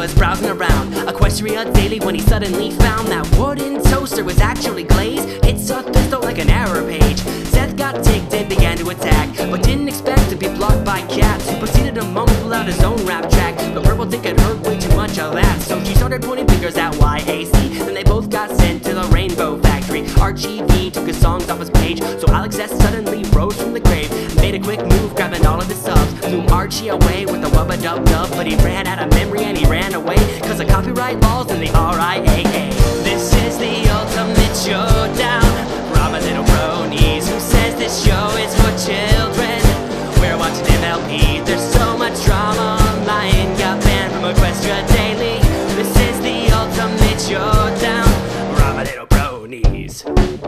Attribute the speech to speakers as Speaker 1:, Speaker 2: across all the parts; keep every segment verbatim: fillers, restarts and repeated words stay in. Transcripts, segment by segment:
Speaker 1: was browsing around Equestria Daily when he suddenly found that wooden toaster was actually glazed. Hit saw Thisto like an error page. Seth got ticked and began to attack, but didn't expect to be blocked by cats. He proceeded to mumble out his own rap track, but Purple Dick had heard way too much of that, so she started pointing fingers at Y A C. Then they both got sent to the Rainbow Factory. Archie V took his songs off his page, so Alex S suddenly rose from the grave, made a quick move, grabbing all of his subs, blew Archie away with a wubba dub dub. But he ran out of memory and he ran away, cause of copyright laws and the R I A A. This is the ultimate showdown for all my little bronies who says this show is for children. We're watching M L P, there's so much drama online, got banned from Equestria Daily. This is the ultimate showdown for all my little bronies.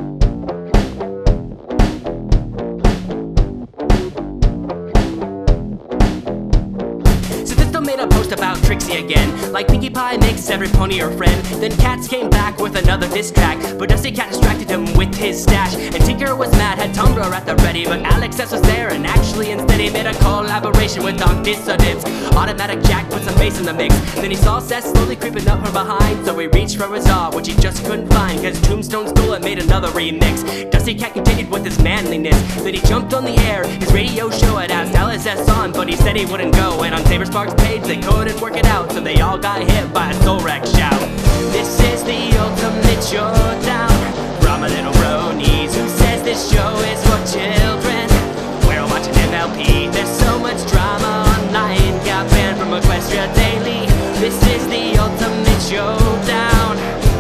Speaker 1: Made a post about Trixie again, like Pinkie Pie makes every pony her friend. Then Cats came back with another diss track, but Dusty Cat distracted him with his stash. And Tinker was mad, had Tumblr at the ready, but Alex S was there, and actually instead he made a collaboration with Donk Dissidents. Automatic Jack put some bass in the mix, then he saw Seth slowly creeping up from behind, so he reached for his jaw, which he just couldn't find, cause Tombstone stole and made another remix. Dusty Cat continued with his manliness, then he jumped on the air. His radio show had asked L S S on, but he said he wouldn't go, and on Saber Sparks' page they couldn't work it out, so they all got hit by a soul wreck shout. This is the ultimate showdown for all my little bronies who says this show is for children. We're watching M L P, there's so much drama online, got banned from Equestria Daily. This is the ultimate showdown.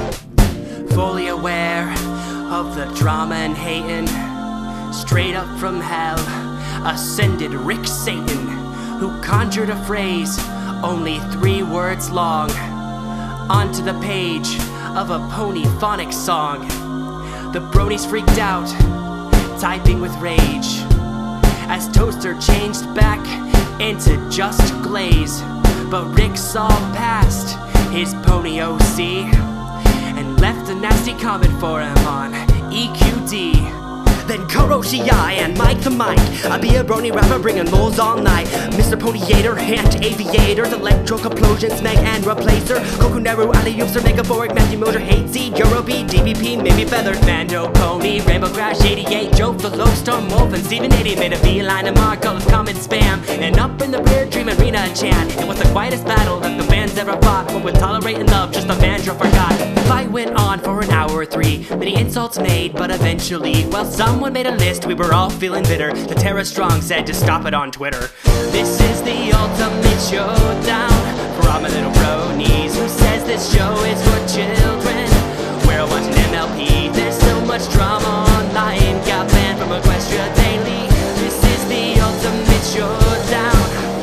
Speaker 1: Fully aware of the drama and hating, straight up from hell ascended Rick Satan, who conjured a phrase only three words long onto the page of a pony phonics song. The bronies freaked out, typing with rage, as Toaster changed back into just Glaze. But Rick saw past his pony O C and left a nasty comment for him on E Q D. Then Kuroshi I and Mike the Mike, I be a brony rapper bringing lols all night. Mister Ponyyator, Hand Aviators, Electro Complosions, Meg and Replacer, Kokuneru, Alley-Oops, Megaboric, Matthew Motor, Hate Seed, Eurobeat, D B P, maybe Feathered, Mando Pony, Rainbow Crash, eighty-eight, Joe, the Lowstorm Wolf, and Steven eighty made a beeline to Mark, all his comments spam. And up in the rear, Dream Arena chant. It was the quietest battle that the fans ever fought, but with tolerate and love, just the Mandra forgot. The fight went on for an hour or three, many insults made, but eventually, well, someone made a list, we were all feeling bitter. The Tara Strong said to stop it on Twitter. This is the ultimate showdown for all my little bronies who says this show is for children. We're watching M L P, there's so much drama online, got banned from Equestria Daily. This is the ultimate showdown.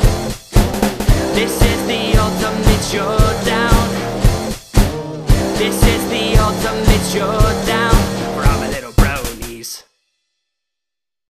Speaker 1: This is the ultimate showdown. This is the ultimate showdown.